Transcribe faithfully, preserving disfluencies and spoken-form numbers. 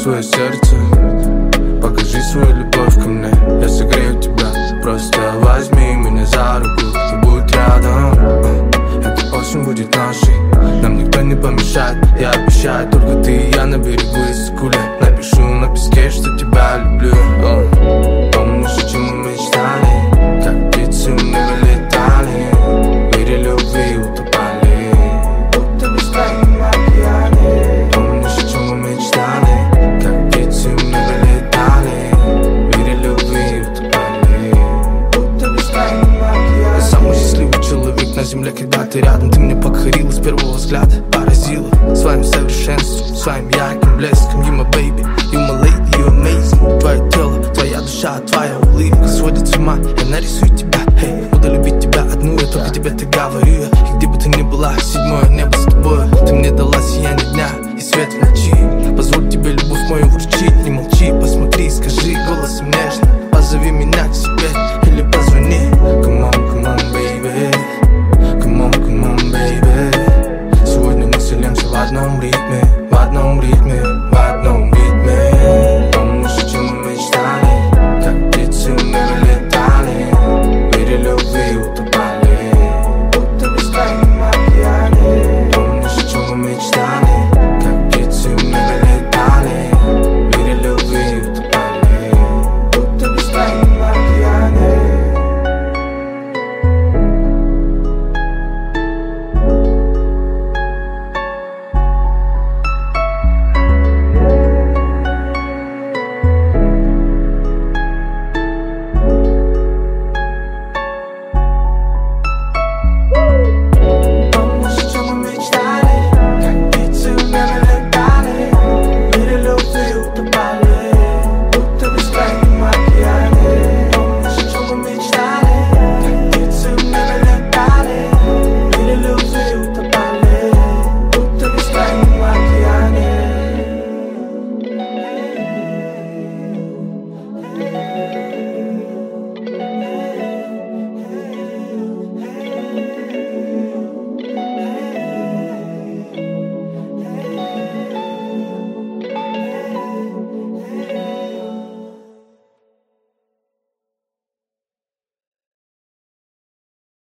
твое сердце, покажи свою любовь ко мне. Я согрею тебя, просто возьми меня за руку и будь рядом. Эта осень будет нашей, нам никто не помешает. Я обещаю, только ты и я на берегу Иссык-Куле. Напишу на песке, что тебя люблю. Помнишь, о чем мы мечтали, как птицы мы вылетали, в мире любви утопали, будто без в океане. Помнишь, о чем мы мечтали, как птицы мы вылетали, в мире любви утопали, будто без в океане. Я самый счастливый человек на земле, когда ты рядом. Ты мне покорила с первого взгляда, поразила своим совершенством, своим ярким блеском. You my baby, you my lady, you amazing. Твое тело, твоя душа, твоя улыбка сводит с ума. Я нарисую тебя, эй, буду любить тебя одну. Я только тебе так говорю. И где бы ты ни была, седьмое небо с тобой. Ты мне дала сияние дня и свет в ночи. Позволь